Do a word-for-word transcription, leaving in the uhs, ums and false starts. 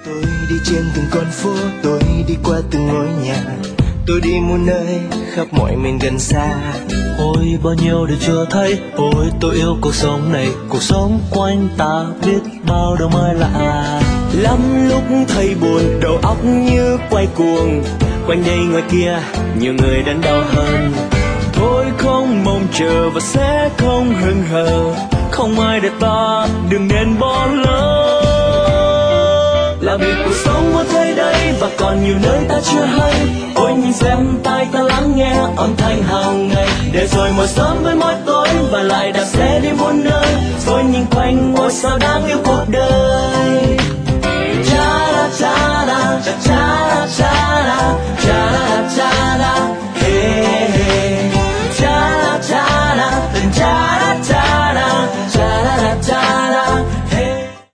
Tôi đi trên từng con phố, tôi đi qua từng ngôi nhà, tôi đi muôn nơi khắp mọi miền gần xa. Ôi bao nhiêu điều chưa thấy, ôi tôi yêu cuộc sống này, cuộc sống quanh ta biết bao điều mới lạ. Lắm lúc thấy buồn, đầu óc như quay cuồng, quanh đây ngoài kia nhiều người đang đau hơn. Tôi không mong chờ và sẽ không hững hờ, không ai để ta đừng nên bỏ lỡ. Là vì cuộc sống ở thế đây và còn nhiều nơi ta chưa hay. Ôi nhìn xem tai ta lắng nghe âm thanh hàng ngày, để rồi mỗi sớm với mỗi tối và lại đạp xe đi muôn nơi, rồi nhìn quanh ngôi sao đáng yêu cuộc đời.